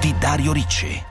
di Dario Ricci.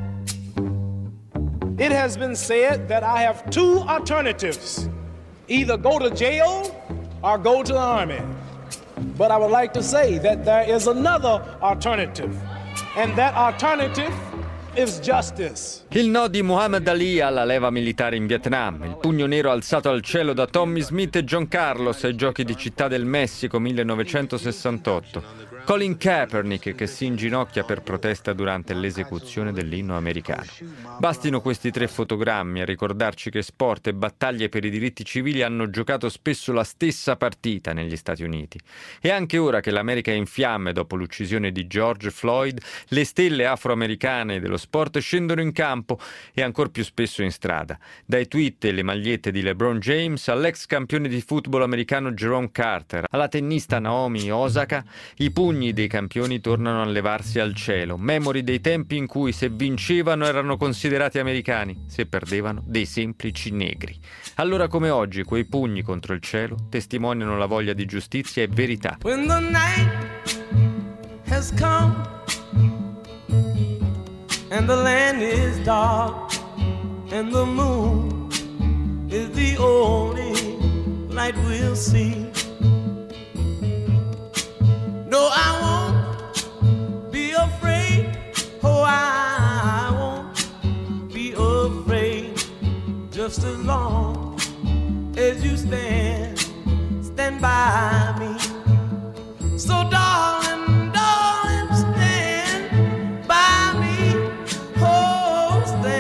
It has been said that I have two alternatives. Either go to jail or go to the army. But I would like to say that there is another alternative. And that alternative is justice. Il no di Muhammad Ali alla leva militare in Vietnam, il pugno nero alzato al cielo da Tommy Smith e John Carlos ai Giochi di Città del Messico 1968. Colin Kaepernick che si inginocchia per protesta durante l'esecuzione dell'inno americano. Bastino questi 3 fotogrammi a ricordarci che sport e battaglie per i diritti civili hanno giocato spesso la stessa partita negli Stati Uniti. E anche ora che l'America è in fiamme dopo l'uccisione di George Floyd, le stelle afroamericane dello sport scendono in campo e ancor più spesso in strada. Dai tweet e le magliette di LeBron James all'ex campione di football americano Jerome Carter, alla tennista Naomi Osaka, i pugni dei campioni tornano a levarsi al cielo, memori dei tempi in cui se vincevano erano considerati americani, se perdevano dei semplici negri. Allora come oggi quei pugni contro il cielo testimoniano la voglia di giustizia e verità. When the night has come and the land is dark and the moon is the only light we'll see. No, I won't be afraid. Oh, I won't be afraid. Just as long as you stand by me. So darling, darling, stand by me. Oh,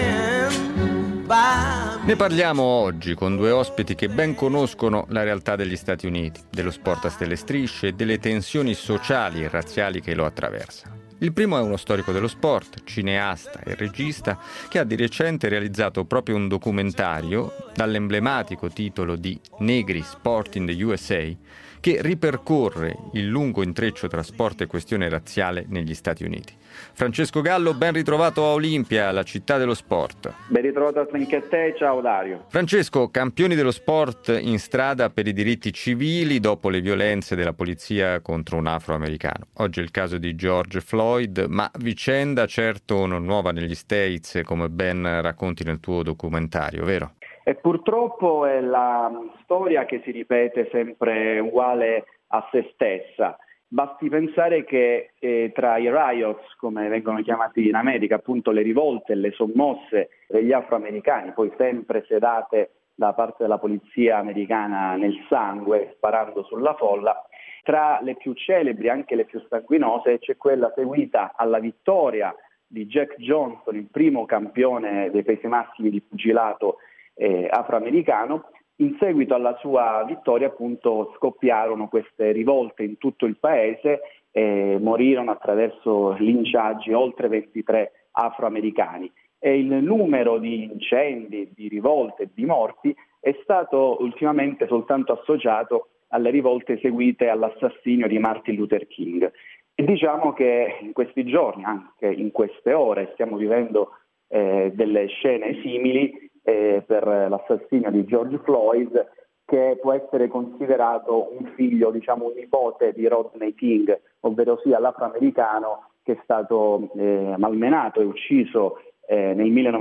stand by me. Ne parliamo oggi con 2 ospiti che ben conoscono la realtà degli Stati Uniti, dello sport a stelle strisce e delle tensioni sociali e razziali che lo attraversano. Il primo è uno storico dello sport, cineasta e regista, che ha di recente realizzato proprio un documentario dall'emblematico titolo di Negri Sport in the USA, che ripercorre il lungo intreccio tra sport e questione razziale negli Stati Uniti. Francesco Gallo, ben ritrovato a Olimpia, la città dello sport. Ben ritrovato anche a te, ciao Dario. Francesco, campioni dello sport in strada per i diritti civili dopo le violenze della polizia contro un afroamericano. Oggi è il caso di George Floyd, ma vicenda certo non nuova negli States, come ben racconti nel tuo documentario, vero? E purtroppo è la storia che si ripete sempre uguale a se stessa. Basti pensare che tra i riots, come vengono chiamati in America, appunto le rivolte e le sommosse degli afroamericani, poi sempre sedate da parte della polizia americana nel sangue, sparando sulla folla, tra le più celebri, anche le più sanguinose, c'è quella seguita alla vittoria di Jack Johnson, il primo campione dei pesi massimi di pugilato afroamericano. In seguito alla sua vittoria appunto scoppiarono queste rivolte in tutto il paese e morirono attraverso linciaggi oltre 23 afroamericani e il numero di incendi, di rivolte e di morti è stato ultimamente soltanto associato alle rivolte seguite all'assassinio di Martin Luther King. E diciamo che in questi giorni, anche in queste ore, stiamo vivendo delle scene simili per l'assassinio di George Floyd, che può essere considerato un figlio, diciamo un nipote di Rodney King, ovvero sia l'afroamericano che è stato malmenato e ucciso nel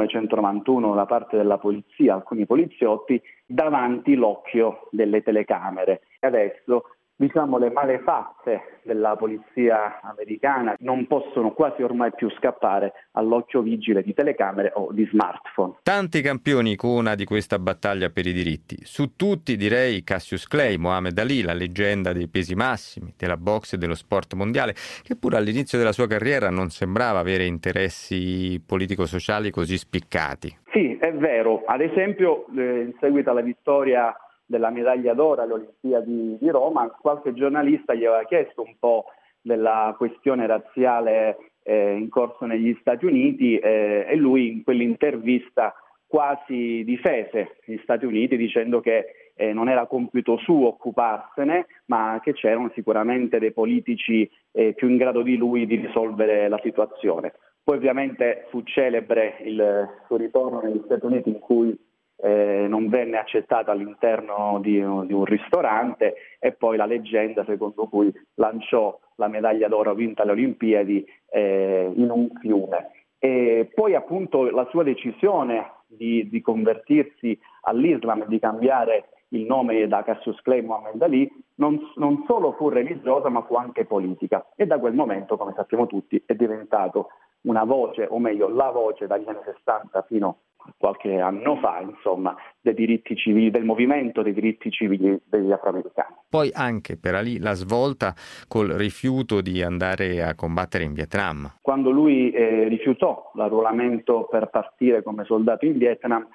1991 da parte della polizia, alcuni poliziotti, davanti l'occhio delle telecamere. E adesso diciamo le malefatte della polizia americana non possono quasi ormai più scappare all'occhio vigile di telecamere o di smartphone. Tanti campioni icona di questa battaglia per i diritti. Su tutti direi Cassius Clay, Muhammad Ali, la leggenda dei pesi massimi, della boxe e dello sport mondiale, che pure all'inizio della sua carriera non sembrava avere interessi politico-sociali così spiccati. Sì, è vero. Ad esempio, in seguito alla vittoria della medaglia d'oro alle Olimpiadi di Roma, qualche giornalista gli aveva chiesto un po' della questione razziale in corso negli Stati Uniti e lui in quell'intervista quasi difese gli Stati Uniti dicendo che non era compito suo occuparsene, ma che c'erano sicuramente dei politici più in grado di lui di risolvere la situazione. Poi ovviamente fu celebre il suo ritorno negli Stati Uniti in cui non venne accettato all'interno di un ristorante e poi la leggenda secondo cui lanciò la medaglia d'oro vinta alle Olimpiadi in un fiume. E poi appunto la sua decisione di convertirsi all'Islam e di cambiare il nome da Cassius Clay Muhammad Ali non solo fu religiosa ma fu anche politica, e da quel momento, come sappiamo tutti, è diventato una voce, o meglio la voce dagli anni 60 fino a qualche anno fa, insomma, dei diritti civili, del movimento dei diritti civili degli afroamericani. Poi anche per Ali la svolta col rifiuto di andare a combattere in Vietnam. Quando lui rifiutò l'arruolamento per partire come soldato in Vietnam,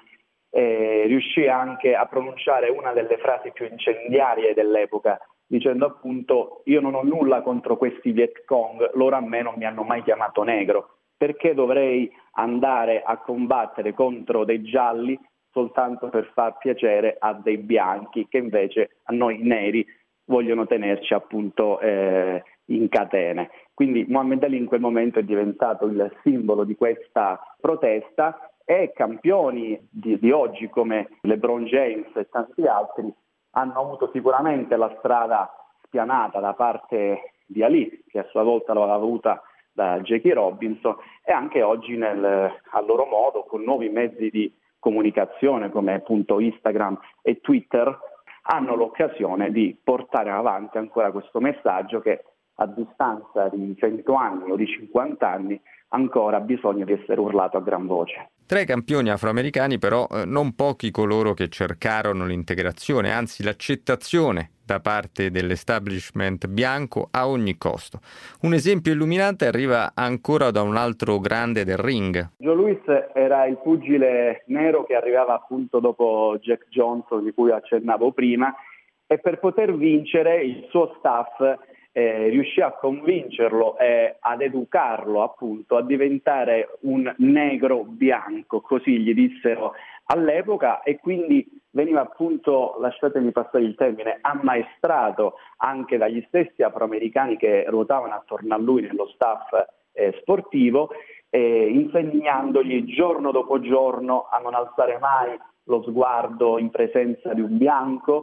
riuscì anche a pronunciare una delle frasi più incendiarie dell'epoca, dicendo appunto: io non ho nulla contro questi Viet Cong, loro a me non mi hanno mai chiamato negro, perché dovrei andare a combattere contro dei gialli soltanto per far piacere a dei bianchi che invece a noi neri vogliono tenerci appunto in catene. Quindi Muhammad Ali in quel momento è diventato il simbolo di questa protesta, e campioni di oggi come LeBron James e tanti altri hanno avuto sicuramente la strada spianata da parte di Ali, che a sua volta l'aveva avuta da Jackie Robinson, e anche oggi a loro modo, con nuovi mezzi di comunicazione come appunto Instagram e Twitter, hanno l'occasione di portare avanti ancora questo messaggio che a distanza di 100 anni o di 50 anni ancora ha bisogno di essere urlato a gran voce. Tra i campioni afroamericani però non pochi coloro che cercarono l'integrazione, anzi l'accettazione da parte dell'establishment bianco a ogni costo. Un esempio illuminante arriva ancora da un altro grande del ring. Joe Louis era il pugile nero che arrivava appunto dopo Jack Johnson, di cui accennavo prima, e per poter vincere il suo staff riuscì a convincerlo e ad educarlo appunto a diventare un negro bianco, così gli dissero all'epoca, e quindi veniva appunto, lasciatemi passare il termine, ammaestrato anche dagli stessi afroamericani che ruotavano attorno a lui nello staff sportivo, insegnandogli giorno dopo giorno a non alzare mai lo sguardo in presenza di un bianco.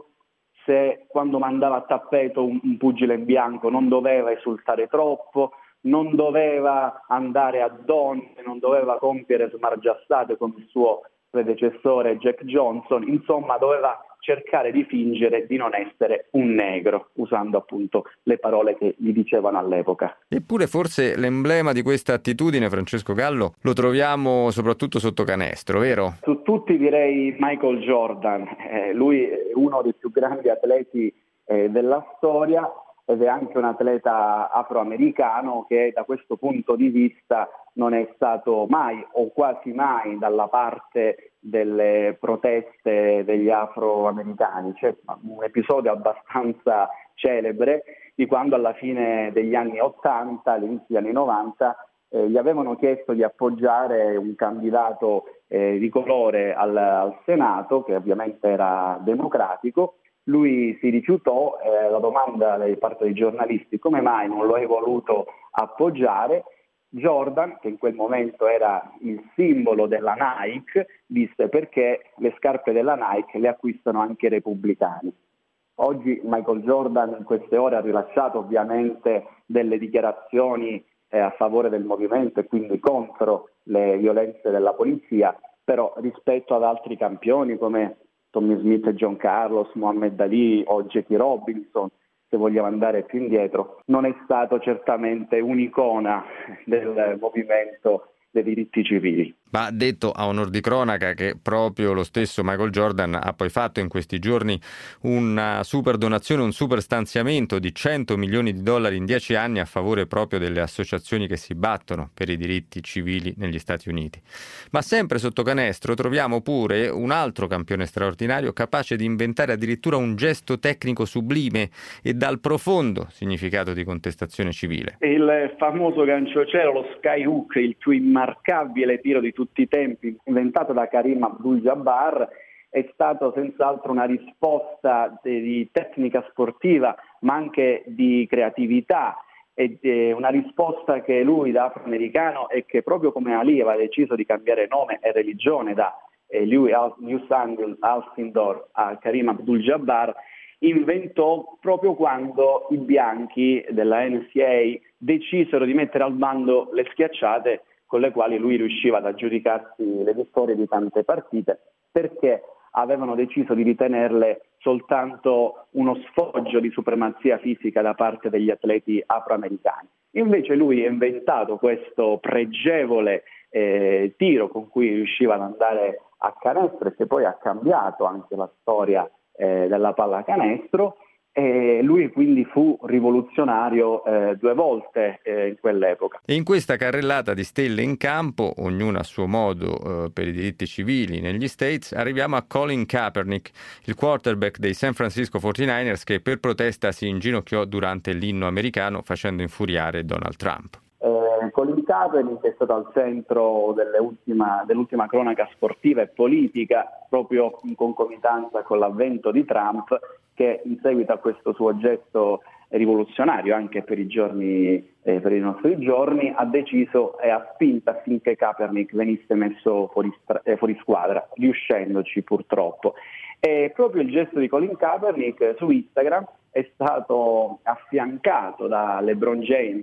Se quando mandava a tappeto un pugile in bianco non doveva esultare troppo, non doveva andare a donne, non doveva compiere smargiassate come il suo predecessore Jack Johnson, insomma doveva cercare di fingere di non essere un negro, usando appunto le parole che gli dicevano all'epoca. Eppure forse l'emblema di questa attitudine, Francesco Gallo, lo troviamo soprattutto sotto canestro, vero? Su tutti direi Michael Jordan, lui è uno dei più grandi atleti della storia, ed è anche un atleta afroamericano che da questo punto di vista non è stato mai o quasi mai dalla parte delle proteste degli afroamericani. C'è un episodio abbastanza celebre di quando alla fine degli anni 80, all'inizio degli anni 90, gli avevano chiesto di appoggiare un candidato di colore al Senato, che ovviamente era democratico. Lui si rifiutò, la domanda da parte dei giornalisti: come mai non lo hai voluto appoggiare? Jordan, che in quel momento era il simbolo della Nike, disse: perché le scarpe della Nike le acquistano anche i repubblicani. Oggi Michael Jordan in queste ore ha rilasciato ovviamente delle dichiarazioni a favore del movimento e quindi contro le violenze della polizia, però rispetto ad altri campioni come Tommy Smith e John Carlos, Muhammad Ali o Jackie Robinson, se vogliamo andare più indietro, non è stato certamente un'icona del movimento dei diritti civili. Va detto a onor di cronaca che proprio lo stesso Michael Jordan ha poi fatto in questi giorni una super donazione, un super stanziamento di $100 milioni in 10 anni a favore proprio delle associazioni che si battono per i diritti civili negli Stati Uniti. Ma sempre sotto canestro troviamo pure un altro campione straordinario capace di inventare addirittura un gesto tecnico sublime e dal profondo significato di contestazione civile. Il famoso ganciocielo, lo skyhook, il più immarcabile tiro di tutti i tempi, inventato da Kareem Abdul-Jabbar, è stato senz'altro una risposta di tecnica sportiva, ma anche di creatività, e una risposta che lui da afroamericano, e che proprio come Ali aveva deciso di cambiare nome e religione da Louis Alcindor a Kareem Abdul-Jabbar, inventò proprio quando i bianchi della NCAA decisero di mettere al bando le schiacciate con le quali lui riusciva ad aggiudicarsi le vittorie di tante partite, perché avevano deciso di ritenerle soltanto uno sfoggio di supremazia fisica da parte degli atleti afroamericani. Invece lui ha inventato questo pregevole tiro con cui riusciva ad andare a canestro e che poi ha cambiato anche la storia della pallacanestro, e lui quindi fu rivoluzionario 2 volte in quell'epoca. E in questa carrellata di stelle in campo, ognuna a suo modo per i diritti civili negli States, arriviamo a Colin Kaepernick, il quarterback dei San Francisco 49ers, che per protesta si inginocchiò durante l'inno americano facendo infuriare Donald Trump. Colin Kaepernick è stato al centro dell'ultima cronaca sportiva e politica proprio in concomitanza con l'avvento di Trump, che in seguito a questo suo gesto rivoluzionario anche per i nostri giorni ha deciso e ha spinto affinché Kaepernick venisse messo fuori squadra, riuscendoci purtroppo. E proprio il gesto di Colin Kaepernick su Instagram è stato affiancato da LeBron James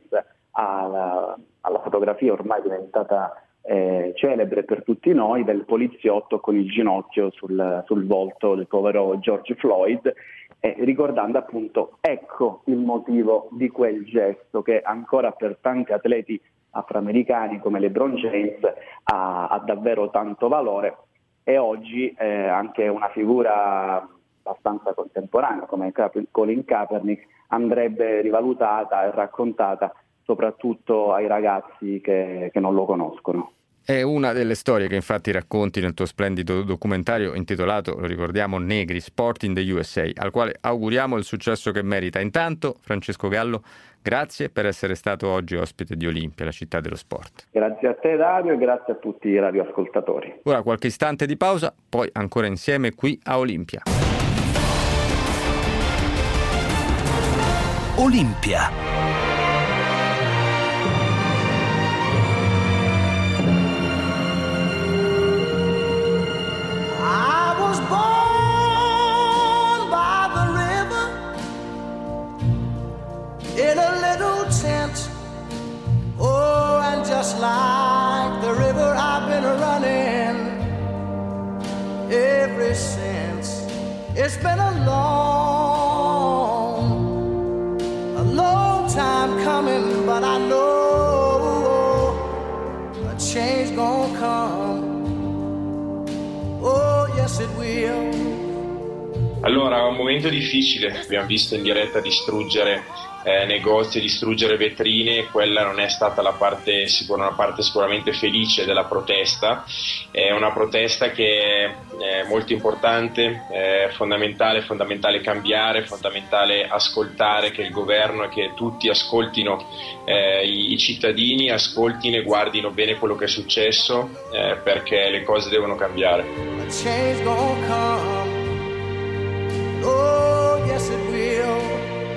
alla fotografia ormai diventata celebre per tutti noi del poliziotto con il ginocchio sul volto del povero George Floyd, ricordando appunto ecco il motivo di quel gesto che ancora per tanti atleti afroamericani come LeBron James ha davvero tanto valore, e oggi anche una figura abbastanza contemporanea come Colin Kaepernick andrebbe rivalutata e raccontata soprattutto ai ragazzi che non lo conoscono. È una delle storie che infatti racconti nel tuo splendido documentario intitolato, lo ricordiamo, Negri, Sport in the USA, al quale auguriamo il successo che merita. Intanto, Francesco Gallo, grazie per essere stato oggi ospite di Olimpia, la città dello sport. Grazie a te Dario e grazie a tutti i radioascoltatori. Ora qualche istante di pausa, poi ancora insieme qui a Olimpia. Olimpia. In a little tent, oh, and just like the river I've been running ever since. It's been a long time coming, but I know a change gonna come. Oh, yes it will. Allora, è un momento difficile, abbiamo visto in diretta distruggere negozi, distruggere vetrine. Quella non è stata una parte sicuramente felice della protesta. È una protesta che è molto importante, è fondamentale cambiare, fondamentale ascoltare, che il governo e che tutti ascoltino i cittadini, ascoltino e guardino bene quello che è successo, perché le cose devono cambiare. Oh, yes it will.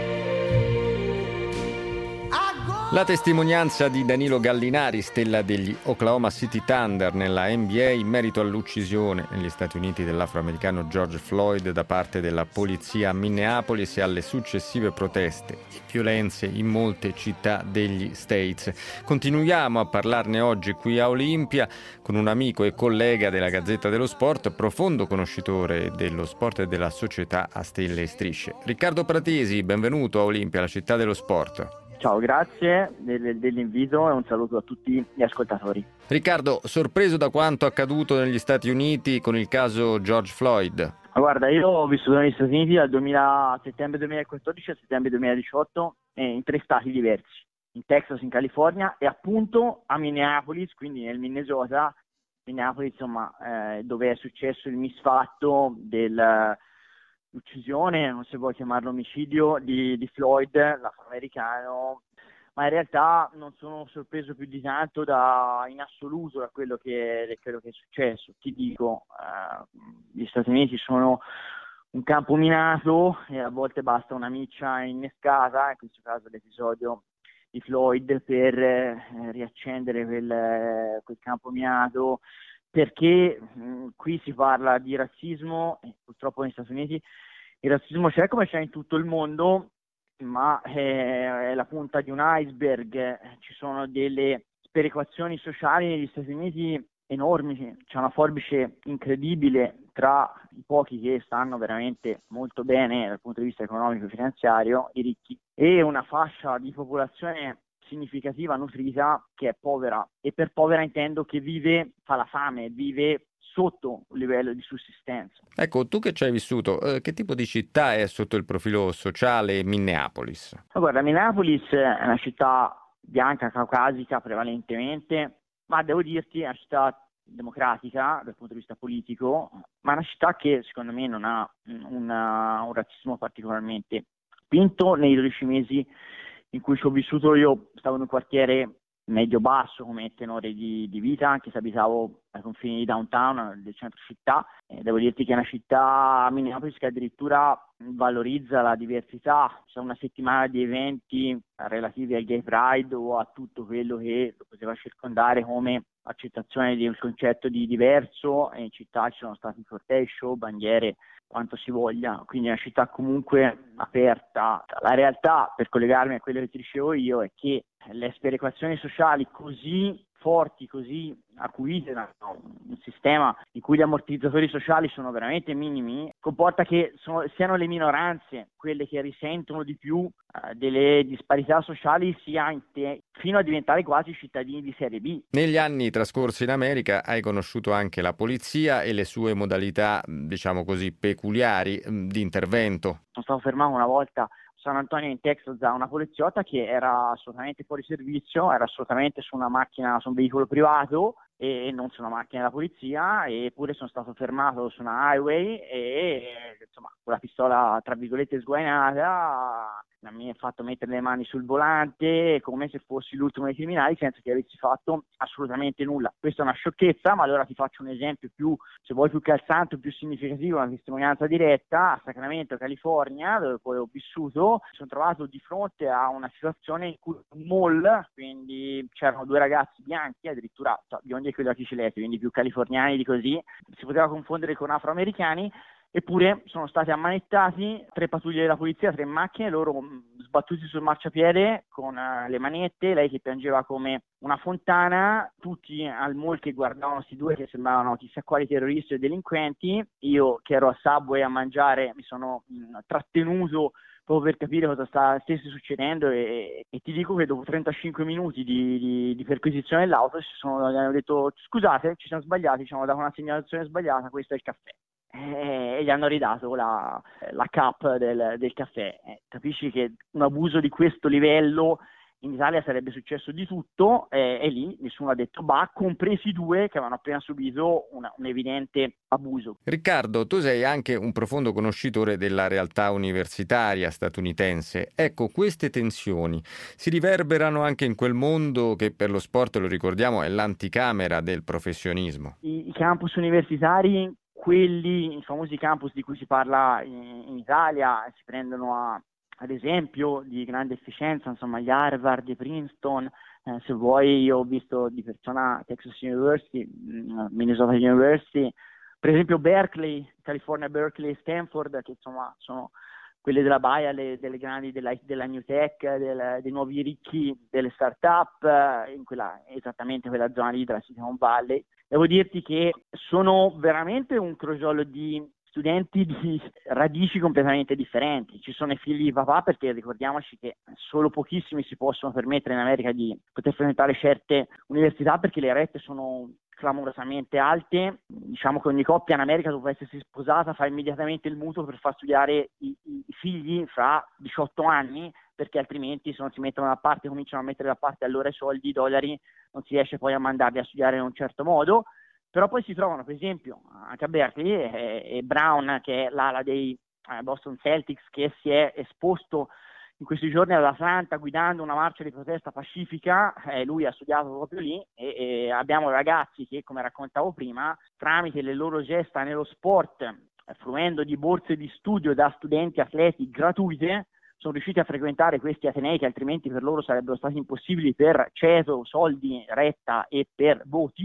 La testimonianza di Danilo Gallinari, stella degli Oklahoma City Thunder nella NBA, in merito all'uccisione negli Stati Uniti dell'afroamericano George Floyd da parte della polizia a Minneapolis e alle successive proteste e violenze in molte città degli States. Continuiamo a parlarne oggi qui a Olimpia con un amico e collega della Gazzetta dello Sport, profondo conoscitore dello sport e della società a stelle e strisce. Riccardo Pratesi, benvenuto a Olimpia, la città dello sport. Ciao, grazie dell'invito e un saluto a tutti gli ascoltatori. Riccardo, sorpreso da quanto accaduto negli Stati Uniti con il caso George Floyd? Guarda, io ho vissuto negli Stati Uniti dal settembre 2014 a settembre 2018 in 3 stati diversi, in Texas, in California e appunto a Minneapolis, quindi nel Minnesota, Minneapolis, insomma, dove è successo il misfatto l'uccisione, non si può chiamarlo omicidio, di Floyd, l'afroamericano, ma in realtà non sono sorpreso più di tanto in assoluto da quello che è successo. Ti dico, gli Stati Uniti sono un campo minato e a volte basta una miccia innescata, in questo caso l'episodio di Floyd, per riaccendere quel campo minato, perché qui si parla di razzismo, purtroppo negli Stati Uniti, Il razzismo c'è come c'è in tutto il mondo, ma è la punta di un iceberg. Ci sono delle sperequazioni sociali negli Stati Uniti enormi, c'è una forbice incredibile tra i pochi che stanno veramente molto bene dal punto di vista economico e finanziario, i ricchi, e una fascia di popolazione significativa, nutrita, che è povera, e per povera intendo che fa la fame, vive sotto un livello di sussistenza. Ecco, tu che ci hai vissuto, che tipo di città è sotto il profilo sociale Minneapolis? Guarda, Minneapolis è una città bianca, caucasica prevalentemente, ma devo dirti è una città democratica dal punto di vista politico, ma è una città che secondo me non ha un razzismo particolarmente spinto. Nei 12 mesi in cui ci ho vissuto io stavo in un quartiere medio-basso come tenore di vita, anche se abitavo ai confini di downtown, del centro città. Devo dirti che è una città, Minneapolis, che addirittura valorizza la diversità. C'è una settimana di eventi relativi al Gay Pride o a tutto quello che lo poteva circondare come accettazione di un concetto di diverso, e in città ci sono stati cortei, show, bandiere, quanto si voglia, quindi è una città comunque aperta. La realtà, per collegarmi a quello che ti dicevo io, è che le sperequazioni sociali così forti, così acuite da un sistema in cui gli ammortizzatori sociali sono veramente minimi, comporta che siano le minoranze quelle che risentono di più delle disparità sociali, fino a diventare quasi cittadini di serie B. Negli anni trascorsi in America hai conosciuto anche la polizia e le sue modalità, diciamo così, peculiari di intervento. Sono stato fermato una volta a San Antonio in Texas da una poliziotta che era assolutamente fuori servizio, era assolutamente su una macchina, su un veicolo privato e non su una macchina della polizia, eppure sono stato fermato su una highway e insomma con la pistola tra virgolette sguainata mi ha fatto mettere le mani sul volante come se fossi l'ultimo dei criminali, senza che avessi fatto assolutamente nulla. Questa è una sciocchezza, ma allora ti faccio un esempio più, se vuoi, più calzante, più significativo, una testimonianza diretta. A Sacramento, California, dove poi ho vissuto, mi sono trovato di fronte a una situazione in cui un mall, quindi c'erano due ragazzi bianchi, addirittura biondi e con gli occhi celesti, quindi più californiani di così, si poteva confondere con afroamericani. Eppure sono stati ammanettati 3 pattuglie della polizia, 3 macchine, loro sbattuti sul marciapiede con le manette, lei che piangeva come una fontana, tutti al mall che guardavano questi due che sembravano chissà quali terroristi o delinquenti. Io che ero a Subway a mangiare mi sono trattenuto proprio per capire cosa stesse succedendo e ti dico che dopo 35 minuti di perquisizione dell'auto gli hanno detto: scusate, ci siamo sbagliati, ci hanno dato una segnalazione sbagliata, questo è il caffè. E gli hanno ridato la cup del caffè. Capisci che un abuso di questo livello in Italia sarebbe successo di tutto, e lì nessuno ha detto bah, compresi 2 che avevano appena subito un evidente abuso. Riccardo, tu sei anche un profondo conoscitore della realtà universitaria statunitense. Ecco, queste tensioni si riverberano anche in quel mondo che per lo sport, lo ricordiamo, è l'anticamera del professionismo. I campus universitari, i famosi campus di cui si parla in Italia, si prendono ad esempio di grande efficienza, insomma gli Harvard, gli Princeton, se vuoi io ho visto di persona Texas University, Minnesota University, per esempio Berkeley, California Berkeley, Stanford, che insomma sono quelle della baia, delle grandi della New Tech, dei nuovi ricchi, delle start-up, esattamente quella zona lì della Silicon Valley. Devo dirti che sono veramente un crogiolo di studenti di radici completamente differenti. Ci sono i figli di papà, perché ricordiamoci che solo pochissimi si possono permettere in America di poter frequentare certe università, perché le rette sono clamorosamente alte. Diciamo che ogni coppia in America, dopo essersi sposata, fa immediatamente il mutuo per far studiare i figli fra 18 anni, perché altrimenti se non si mettono da parte, cominciano a mettere da parte allora i soldi, i dollari, non si riesce poi a mandarli a studiare in un certo modo. Però poi si trovano, per esempio, anche a Berkeley, e Brown, che è l'ala dei Boston Celtics, che si è esposto in questi giorni ad Atlanta guidando una marcia di protesta pacifica. Lui ha studiato proprio lì, e abbiamo ragazzi che, come raccontavo prima, tramite le loro gesta nello sport, fruendo di borse di studio da studenti atleti gratuite, sono riusciti a frequentare questi atenei che altrimenti per loro sarebbero stati impossibili per ceto, soldi, retta e per voti.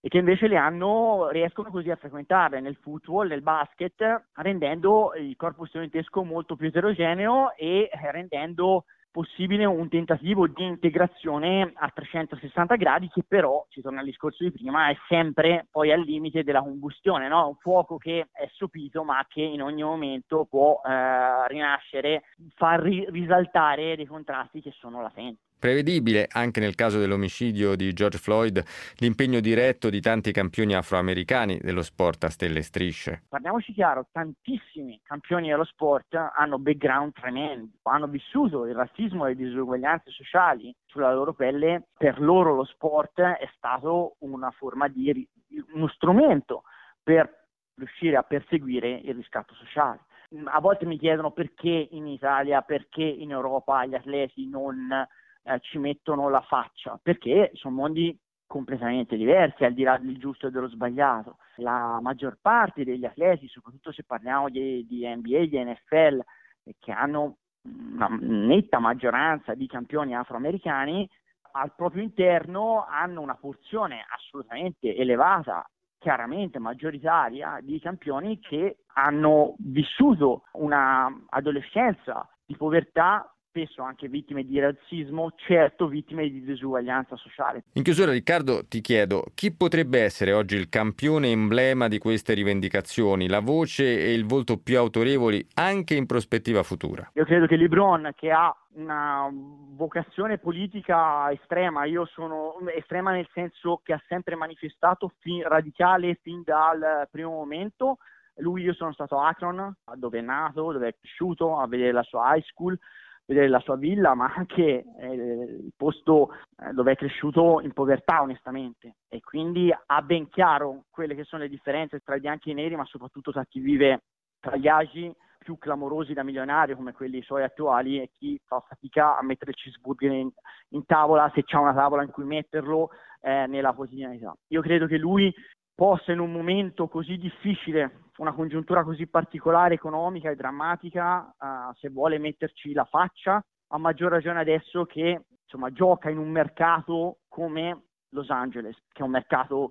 e che invece riescono così a frequentarle nel football, nel basket, rendendo il corpo studentesco molto più eterogeneo e rendendo possibile un tentativo di integrazione a 360 gradi che però, ci torna al discorso di prima, è sempre poi al limite della combustione, no? Un fuoco che è sopito ma che in ogni momento può rinascere, far risaltare dei contrasti che sono latenti. Prevedibile, anche nel caso dell'omicidio di George Floyd, l'impegno diretto di tanti campioni afroamericani dello sport a stelle e strisce. Parliamoci chiaro, tantissimi campioni dello sport hanno background tremendi, hanno vissuto il razzismo e le disuguaglianze sociali sulla loro pelle. Per loro lo sport è stato una forma uno strumento per riuscire a perseguire il riscatto sociale. A volte mi chiedono perché in Italia, perché in Europa gli atleti non ci mettono la faccia, perché sono mondi completamente diversi, al di là del giusto e dello sbagliato. La maggior parte degli atleti, soprattutto se parliamo di NBA, di NFL, che hanno una netta maggioranza di campioni afroamericani, al proprio interno hanno una porzione assolutamente elevata, chiaramente maggioritaria, di campioni che hanno vissuto una adolescenza di povertà, spesso anche vittime di razzismo, certo vittime di disuguaglianza sociale. In chiusura, Riccardo, ti chiedo, chi potrebbe essere oggi il campione emblema di queste rivendicazioni, la voce e il volto più autorevoli anche in prospettiva futura? Io credo che LeBron, che ha una vocazione politica estrema, io sono estrema nel senso che ha sempre manifestato radicale fin dal primo momento. Io sono stato a Akron, dove è nato, dove è cresciuto, a vedere la sua high school, vedere la sua villa, ma anche il posto dove è cresciuto in povertà, onestamente, e quindi ha ben chiaro quelle che sono le differenze tra i bianchi e i neri, ma soprattutto tra chi vive tra gli agi più clamorosi da milionario come quelli suoi attuali e chi fa fatica a mettere il cheeseburger in tavola, se c'è una tavola in cui metterlo, nella quotidianità. Io credo che lui possa, in un momento così difficile, una congiuntura così particolare, economica e drammatica, se vuole metterci la faccia, a maggior ragione adesso che gioca in un mercato come Los Angeles, che è un mercato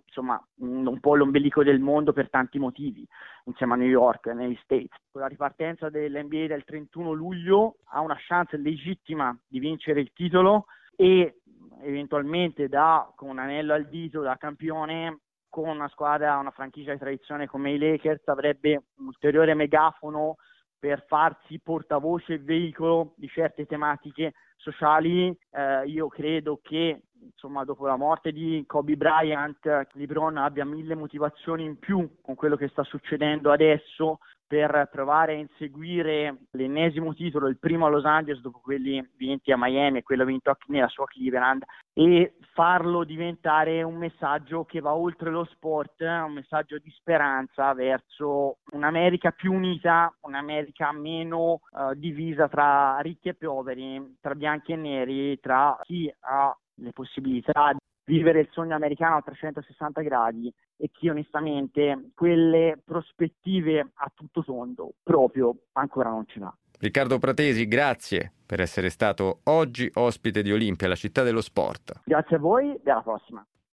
un po' l'ombelico del mondo per tanti motivi, insieme a New York e negli States. Con la ripartenza dell'NBA del 31 luglio ha una chance legittima di vincere il titolo e eventualmente con un anello al dito da campione, con una squadra, una franchigia di tradizione come i Lakers, avrebbe un ulteriore megafono per farsi portavoce e veicolo di certe tematiche sociali. Io credo che dopo la morte di Kobe Bryant, LeBron abbia 1000 motivazioni in più con quello che sta succedendo adesso per provare a inseguire l'ennesimo titolo, il primo a Los Angeles dopo quelli vinti a Miami e quello vinto nella sua Cleveland, e farlo diventare un messaggio che va oltre lo sport, un messaggio di speranza verso un'America più unita, un'America meno divisa tra ricchi e poveri, tra bianchi e neri, tra chi ha le possibilità di vivere il sogno americano a 360 gradi e chi onestamente quelle prospettive a tutto tondo proprio ancora non ce l'ha. Riccardo Pratesi, grazie per essere stato oggi ospite di Olimpia, la città dello sport. Grazie a voi e alla prossima.